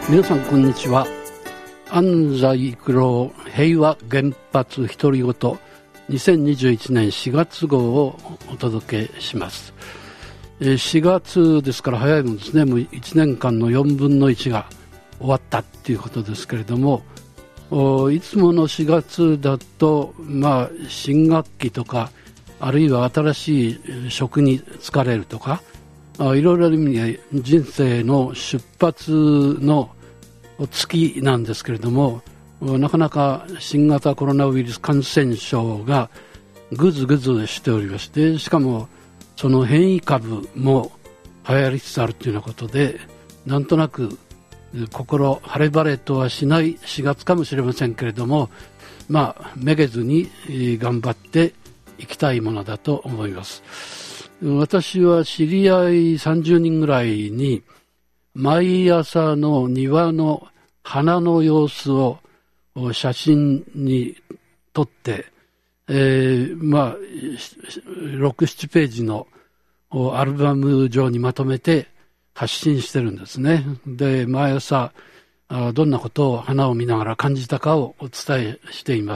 皆さんこんにちは。安西育郎平和原発独り言2021年4月号をお届けします。4月ですから早いもんですね。もう1年間の4分の1が終わったっていうことですけれども、いつもの4月だと、新学期とかあるいは新しい職に就れるとか、いろいろな意味で人生の出発の月なんですけれども、なかなか新型コロナウイルス感染症がぐずぐずしておりまして、しかもその変異株も流行りつつあるというようなことで、なんとなく心晴れ晴れとはしない4月かもしれませんけれども、めげずに頑張っていきたいものだと思います。私は知り合い30人ぐらいに毎朝の庭の花の様子を写真に撮って、6、7ページのアルバム上にまとめて発信してるんですね。で、毎朝どんなことを花を見ながら感じたかをお伝えしています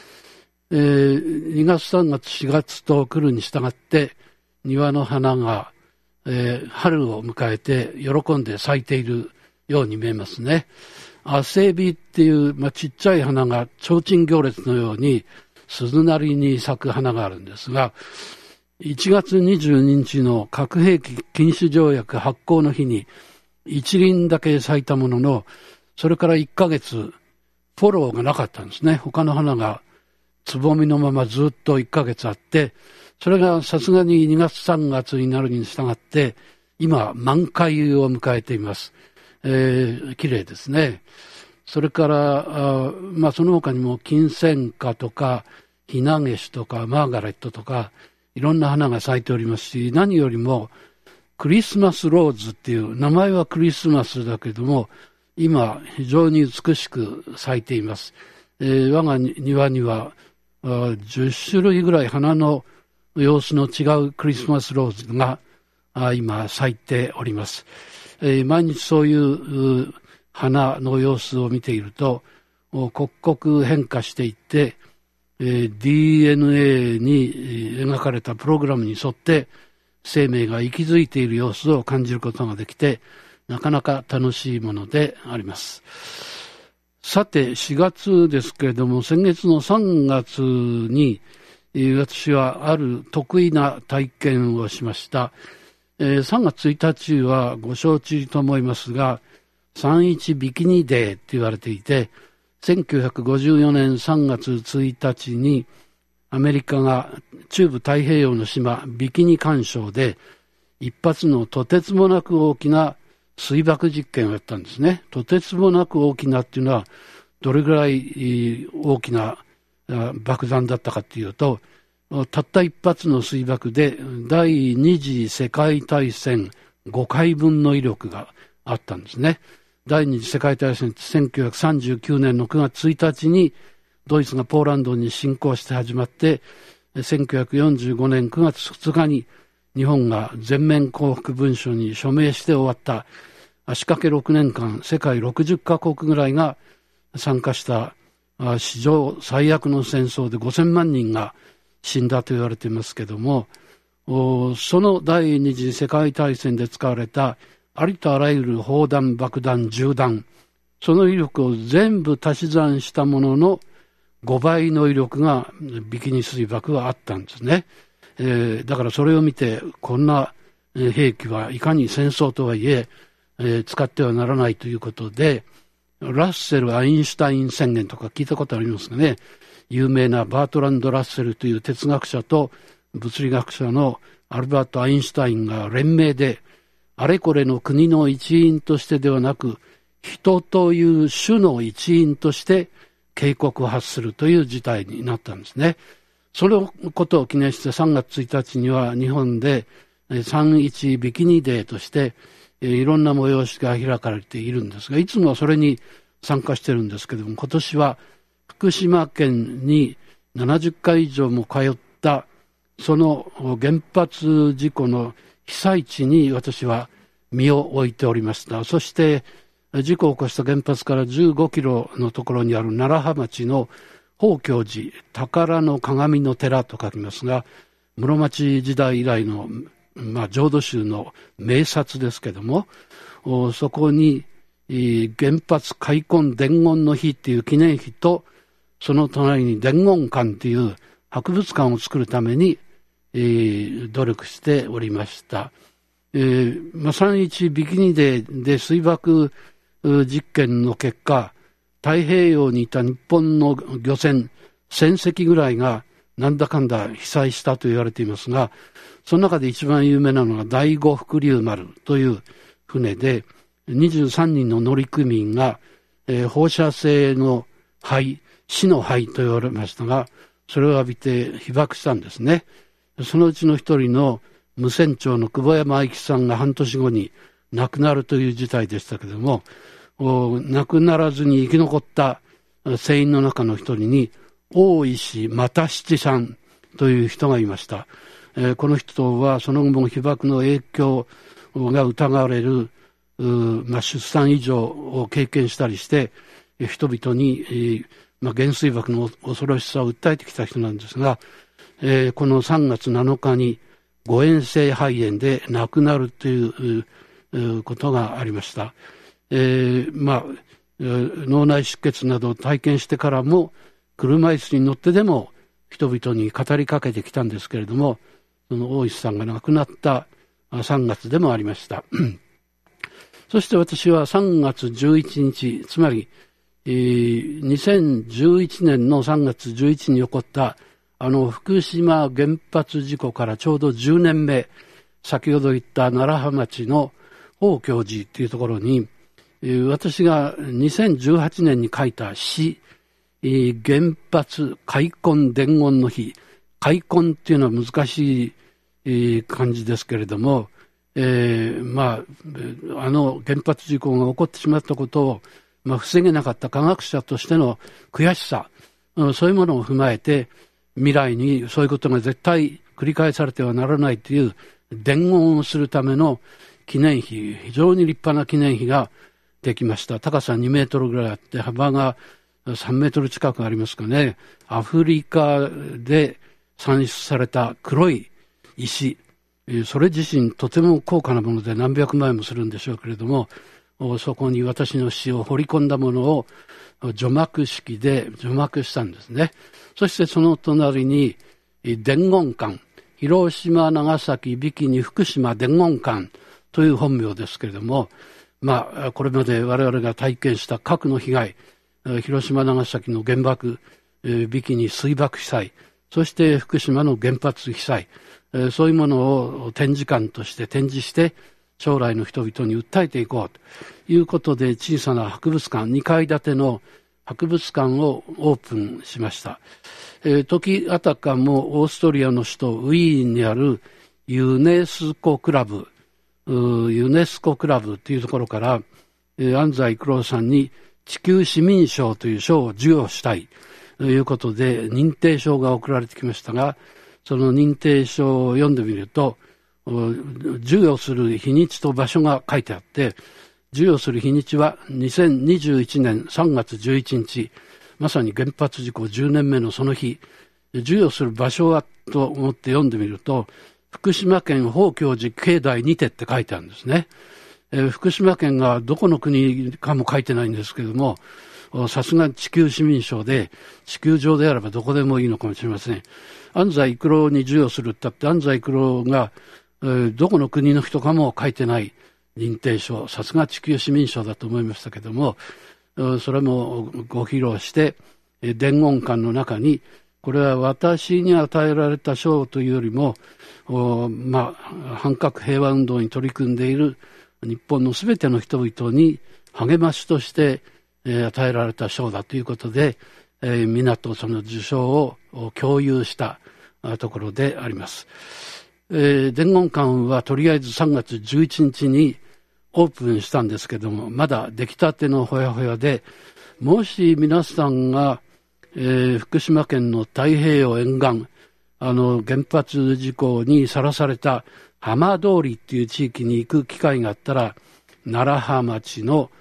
。2月3月4月と来るに従って庭の花が、春を迎えて喜んで咲いているように見えますね。アセビっていう、ちっちゃい花が提灯行列のように鈴なりに咲く花があるんですが、1月22日の核兵器禁止条約発効の日に一輪だけ咲いたものの、それから1ヶ月フォローがなかったんですね。他の花がつぼみのままずっと1ヶ月あって、それがさすがに2月3月になるに従って今満開を迎えています。綺麗ですね。それから、その他にも金銭花とかひなげしとかマーガレットとかいろんな花が咲いておりますし、何よりもクリスマスローズっていう名前はクリスマスだけども今非常に美しく咲いています。我が庭には10種類ぐらい花の様子の違うクリスマスローズが今咲いております。毎日そういう花の様子を見ていると刻々変化していって、DNA に描かれたプログラムに沿って生命が息づいている様子を感じることができて、なかなか楽しいものであります。さて4月ですけれども、先月の3月に私はある得意な体験をしました。3月1日はご承知と思いますが、3.1ビキニデーと言われていて、1954年3月1日にアメリカが中部太平洋の島ビキニ環礁で一発のとてつもなく大きな水爆実験をやったんですね。とてつもなく大きなっていうのはどれぐらい大きな爆弾だったかというと、たった一発の水爆で第二次世界大戦5回分の威力があったんですね。第二次世界大戦って1939年の9月1日にドイツがポーランドに侵攻して始まって、1945年9月2日に日本が全面降伏文書に署名して終わった足掛け6年間、世界60カ国ぐらいが参加した史上最悪の戦争で5000万人が死んだと言われていますけども、その第二次世界大戦で使われたありとあらゆる砲弾、爆弾、銃弾、その威力を全部足し算したものの5倍の威力がビキニ水爆はあったんですね。だからそれを見て、こんな兵器はいかに戦争とはいえ使ってはならないということで、ラッセル・アインシュタイン宣言とか聞いたことありますかね。有名なバートランド・ラッセルという哲学者と物理学者のアルバート・アインシュタインが連名で、あれこれの国の一員としてではなく、人という種の一員として警告を発するという事態になったんですね。そのことを記念して3月1日には日本で3.1ビキニデーとしていろんな催しが開かれているんですが、いつもはそれに参加してるんですけども、今年は福島県に70回以上も通ったその原発事故の被災地に私は身を置いておりました。そして事故を起こした原発から15キロのところにある楢葉町の宝鏡寺、宝の鏡の寺と書きますが、室町時代以来の、浄土宗の名刹ですけども、そこに原発開墾伝言の碑っていう記念碑と、その隣に伝言館っていう博物館を作るために、努力しておりました。3.11ビキニデーで水爆実験の結果、太平洋にいた日本の漁船1000隻ぐらいがなんだかんだ被災したと言われていますが、その中で一番有名なのが第五福竜丸という船で、23人の乗組員が、放射性の灰、死の灰と言われましたが、それを浴びて被爆したんですね。そのうちの一人の無線長の久保山愛樹さんが半年後に亡くなるという事態でしたけれども、亡くならずに生き残った船員の中の一人に大石又七さんという人がいました。この人はその後も被爆の影響が疑われる、出産異常を経験したりして人々に、原水爆の恐ろしさを訴えてきた人なんですが、この3月7日に誤嚥性肺炎で亡くなるということがありました。脳内出血などを体験してからも車椅子に乗ってでも人々に語りかけてきたんですけれども、その大石さんが亡くなった3月でもありましたそして私は3月11日、つまり、2011年の3月11日に起こった福島原発事故からちょうど10年目、先ほど言った楢葉町の宝鏡寺というところに、私が2018年に書いた詩、原発開墾伝言の碑、開墾っていうのは難しい漢字ですけれども、原発事故が起こってしまったことを、防げなかった科学者としての悔しさ、そういうものを踏まえて未来にそういうことが絶対繰り返されてはならないという伝言をするための記念碑、非常に立派な記念碑ができました。高さ2メートルぐらいあって幅が3メートル近くありますかね。アフリカで産出された黒い石、それ自身とても高価なもので何百万円もするんでしょうけれども、そこに私の詩を彫り込んだものを除幕式で除幕したんですね。そしてその隣に伝言館、広島、長崎、ビキニ、福島伝言館という本名ですけれども、これまで我々が体験した核の被害、広島、長崎の原爆、ビキニ水爆被災、そして福島の原発被災、そういうものを展示館として展示して将来の人々に訴えていこうということで、小さな博物館、2階建ての博物館をオープンしました。時あたかもオーストリアの首都ウィーンにあるユネスコクラブというところから、安西九郎さんに地球市民賞という賞を授与したいということで認定証が送られてきましたが、その認定証を読んでみると、授与する日にちと場所が書いてあって、授与する日にちは2021年3月11日、まさに原発事故10年目のその日。授与する場所はと思って読んでみると、福島県宝鏡寺境内にてって書いてあるんですね。福島県がどこの国かも書いてないんですけれども、さすが地球市民賞で、地球上であればどこでもいいのかもしれません。安西九郎に授与するって安西九郎がどこの国の人かも書いてない認定証、さすが地球市民賞だと思いましたけども、それもご披露して伝言館の中に、これは私に与えられた賞というよりも、反核平和運動に取り組んでいる日本のすべての人々に励ましとして与えられた賞だということで、皆とその受賞を共有したところであります。伝言館はとりあえず3月11日にオープンしたんですけども、まだ出来たてのほやほやで、もし皆さんが、福島県の太平洋沿岸、原発事故にさらされた浜通りっていう地域に行く機会があったら、楢葉町の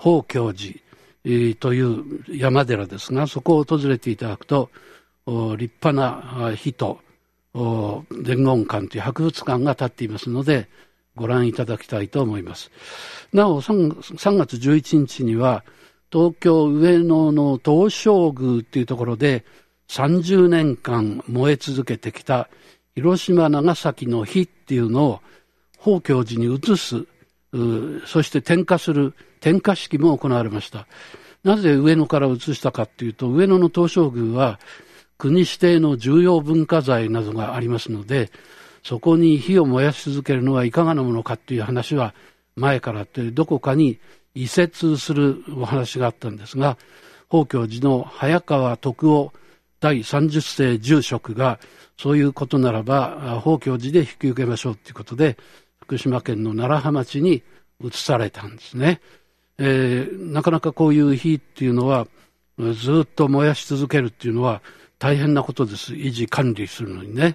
宝鏡寺という山寺ですが、そこを訪れていただくと立派な碑と伝言館という博物館が建っていますのでご覧いただきたいと思います。なお 3月11日には東京上野の東照宮というところで30年間燃え続けてきた広島長崎の火っていうのを宝鏡寺に移す、そして点火する点火式も行われました。なぜ上野から移したかというと、上野の東照宮は国指定の重要文化財などがありますので、そこに火を燃やし続けるのはいかがなものかという話は前からあって、どこかに移設するお話があったんですが、宝鏡寺の早川徳夫第30世住職がそういうことならば宝鏡寺で引き受けましょうということで福島県の楢葉町に移されたんですね。なかなかこういう火っていうのはずっと燃やし続けるっていうのは大変なことです。維持管理するのにね。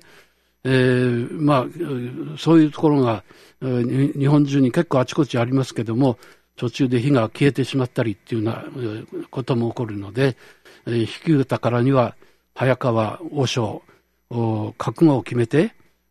そういうところが日本中に結構あちこちありますけども、途中で火が消えてしまったりっていうようなことも起こるので、引き受けたからには早川和尚覚悟を決めて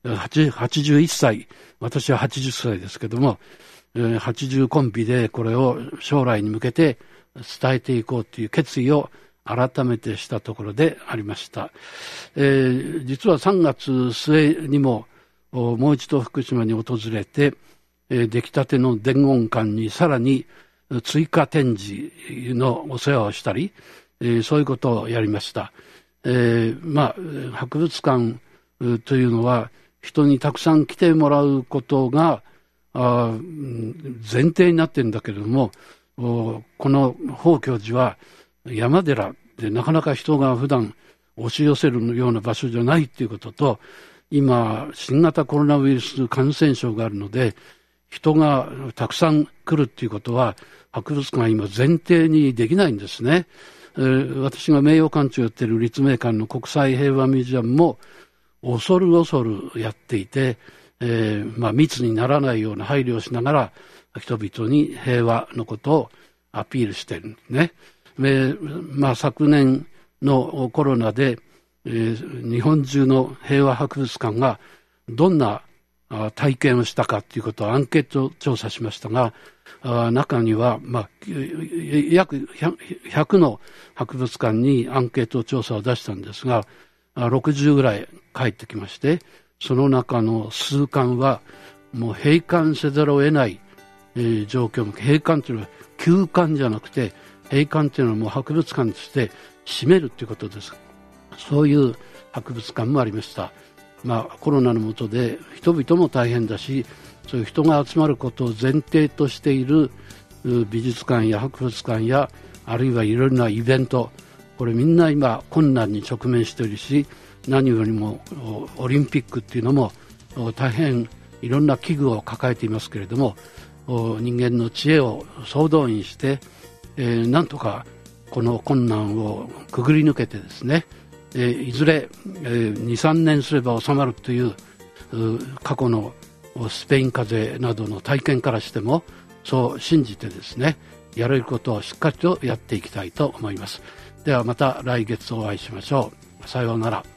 81歳、私は80歳ですけども、80コンビでこれを将来に向けて伝えていこうという決意を改めてしたところでありました。実は3月末にももう一度福島に訪れて、出来たての伝言館にさらに追加展示のお世話をしたり、そういうことをやりました。博物館というのは人にたくさん来てもらうことが前提になっているんだけれども、この宝鏡寺は山寺でなかなか人が普段押し寄せるような場所じゃないということと、今新型コロナウイルス感染症があるので人がたくさん来るということは博物館は今前提にできないんですね。私が名誉館長をやっている立命館の国際平和ミュージアムも恐る恐るやっていて、密にならないような配慮をしながら人々に平和のことをアピールしているんですね。昨年のコロナで、日本中の平和博物館がどんな体験をしたかということをアンケート調査しましたが、中には、約100の博物館にアンケート調査を出したんですが、60ぐらい返ってきまして、その中の数館はもう閉館せざるを得ない、状況も、閉館というのは休館じゃなくて閉館というのはもう博物館として閉めるということです。そういう博物館もありました。コロナの下で人々も大変だし、そういう人が集まることを前提としている美術館や博物館やあるいはいろいろなイベント、これみんな今困難に直面しているし、何よりもオリンピックっていうのも大変いろんな危惧を抱えていますけれども、人間の知恵を総動員して、なんとかこの困難をくぐり抜けてですね、いずれ、2、3年すれば収まるという過去のスペイン風邪などの体験からしてもそう信じてですね、やれることをしっかりとやっていきたいと思います。ではまた来月お会いしましょう。さようなら。